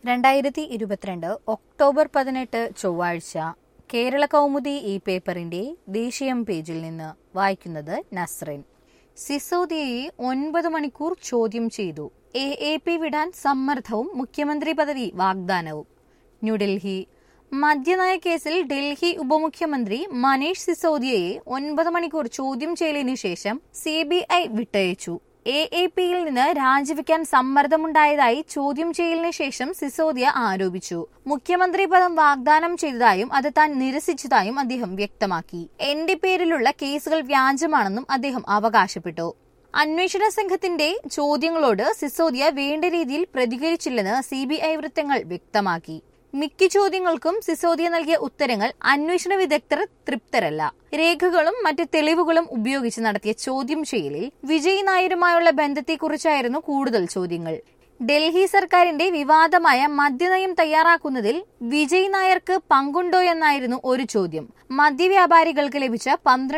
2022 October 18 ചൊവ്വാഴ്ച കേരള കൗമുദി ഈ പേപ്പറിന്റെ ദേശീയം പേജിൽ നിന്ന് വായിക്കുന്നത് നസ്റിൻ. സിസോദിയയെ 9 മണിക്കൂർ ചോദ്യം ചെയ്തു. AAP വിടാൻ സമ്മർദ്ദവും മുഖ്യമന്ത്രി പദവി വാഗ്ദാനവും. ന്യൂഡൽഹി. മദ്യനയ കേസിൽ ഡൽഹി ഉപമുഖ്യമന്ത്രി മനീഷ് സിസോദിയയെ 9 മണിക്കൂർ ചോദ്യം ചെയ്യലിനു ശേഷം CBI വിട്ടയച്ചു. AAPയിൽ നിന്ന് രാജിവെക്കാൻ സമ്മർദ്ദമുണ്ടായതായി ചോദ്യം ചെയ്യലിന് ശേഷം സിസോദിയ ആരോപിച്ചു. മുഖ്യമന്ത്രി പദം വാഗ്ദാനം ചെയ്തതായും അത് താൻ നിരസിച്ചതായും അദ്ദേഹം വ്യക്തമാക്കി. എന്റെ പേരിലുള്ള കേസുകൾ വ്യാജമാണെന്നും അദ്ദേഹം അവകാശപ്പെട്ടു. അന്വേഷണ സംഘത്തിന്റെ ചോദ്യങ്ങളോട് സിസോദിയ വേണ്ട രീതിയിൽ പ്രതികരിച്ചില്ലെന്ന് CBI വൃത്തങ്ങൾ വ്യക്തമാക്കി. മിക്ക ചോദ്യങ്ങൾക്കും സിസോദിയ നൽകിയ ഉത്തരങ്ങൾ അന്വേഷണ വിദഗ്ധർ തൃപ്തരല്ല. രേഖകളും മറ്റ് തെളിവുകളും ഉപയോഗിച്ച് നടത്തിയ ചോദ്യം ചെയ്യലിൽ വിജയ് നായരുമായുള്ള ബന്ധത്തെക്കുറിച്ചായിരുന്നു കൂടുതൽ ചോദ്യങ്ങൾ. ഡൽഹി സർക്കാരിന്റെ വിവാദമായ മദ്യനയം തയ്യാറാക്കുന്നതിൽ വിജയ് നായർക്ക് പങ്കുണ്ടോയെന്നായിരുന്നു ഒരു ചോദ്യം. മദ്യവ്യാപാരികൾക്ക് ലഭിച്ച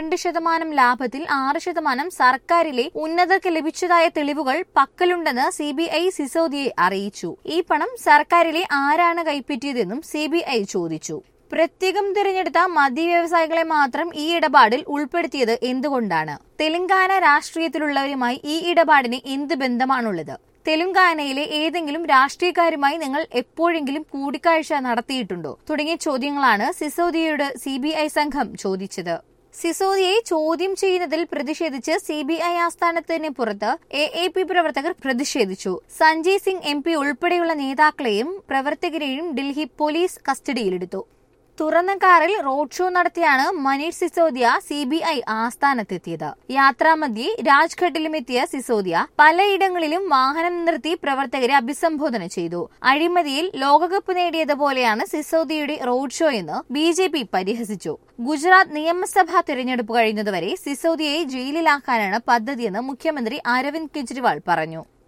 12% ലാഭത്തിൽ 6% സർക്കാരിലെ ഉന്നതർക്ക് ലഭിച്ചതായ തെളിവുകൾ പക്കലുണ്ടെന്ന് CBI സിസോദിയയെ അറിയിച്ചു. ഈ പണം സർക്കാരിലെ ആരാണ് കൈപ്പറ്റിയതെന്നും CBI ചോദിച്ചു. പ്രത്യേകം തിരഞ്ഞെടുത്ത മദ്യവ്യവസായികളെ മാത്രം ഈ ഇടപാടിൽ ഉൾപ്പെടുത്തിയത് എന്തുകൊണ്ടാണ്? തെലങ്കാന രാഷ്ട്രീയത്തിലുള്ളവരുമായി ഈ ഇടപാടിന് എന്ത് ബന്ധമാണുള്ളത്? തെലങ്കാനയിലെ ഏതെങ്കിലും രാഷ്ട്രീയക്കാരുമായി നിങ്ങൾ എപ്പോഴെങ്കിലും കൂടിക്കാഴ്ച നടത്തിയിട്ടുണ്ടോ? തുടങ്ങിയ ചോദ്യങ്ങളാണ് സിസോദിയയോട് CBI സംഘം ചോദിച്ചത്. സിസോദിയയെ ചോദ്യം ചെയ്യുന്നതിൽ പ്രതിഷേധിച്ച് CBI ആസ്ഥാനത്തിന് പുറത്ത് AAP പ്രവർത്തകർ പ്രതിഷേധിച്ചു. സഞ്ജയ് സിംഗ് MP ഉൾപ്പെടെയുള്ള നേതാക്കളെയും പ്രവർത്തകരെയും ഡൽഹി പോലീസ് കസ്റ്റഡിയിലെടുത്തു. തുറന്ന കാറിൽ റോഡ് ഷോ നടത്തിയാണ് മനീഷ് സിസോദിയ CBI ആസ്ഥാനത്തെത്തിയത്. യാത്രാമധ്യേ രാജ്ഘട്ടിലും എത്തിയ സിസോദിയ പലയിടങ്ങളിലും വാഹനം നിർത്തി പ്രവർത്തകരെ അഭിസംബോധന ചെയ്തു. അഴിമതിയിൽ ലോകകപ്പ് നേടിയതുപോലെയാണ് സിസോദിയയുടെ റോഡ് ഷോ എന്ന് BJP പരിഹസിച്ചു. ഗുജറാത്ത് നിയമസഭാ തിരഞ്ഞെടുപ്പ് കഴിയുന്നതുവരെ സിസോദിയയെ ജയിലിലാക്കാനാണ് പദ്ധതിയെന്ന് മുഖ്യമന്ത്രി അരവിന്ദ് കെജ്രിവാൾ പറഞ്ഞു.